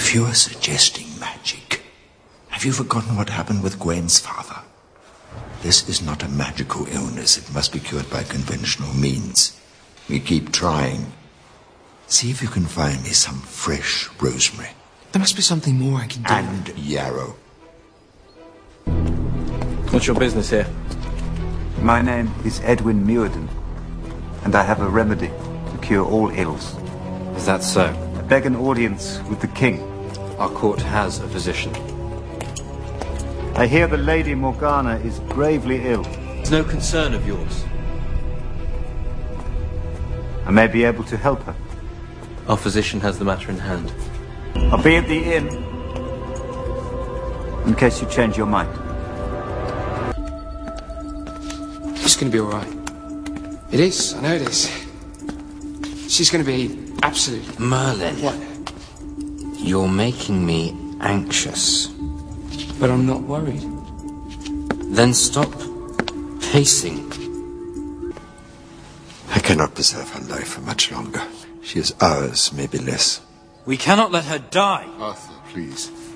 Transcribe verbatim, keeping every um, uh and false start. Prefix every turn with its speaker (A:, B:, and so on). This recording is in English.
A: If you are suggesting magic, have you forgotten what happened with Gwen's father? This is not a magical illness. It must be cured by conventional means. We keep trying. See if you can find me some fresh rosemary.
B: There must be something more I can do.
A: And yarrow.
C: What's your business here?
D: My name is Edwin Muirden, and I have a remedy to cure all ills.
C: Is that so?
D: I beg an audience with the king.
C: Our court has a physician.
D: I hear the Lady Morgana is gravely ill.
C: It's no concern of yours.
D: I may be able to help her.
C: Our physician has the matter in hand.
D: I'll be at the inn, in case you change your mind.
B: She's going to be all right. It is. I know it is. She's going to be absolutely...
E: Merlin.
B: What?
E: You're making me anxious.
B: But I'm not worried.
E: Then stop pacing.
A: I cannot preserve her life for much longer. She is ours, maybe less.
E: We cannot let her die.
F: Arthur, please.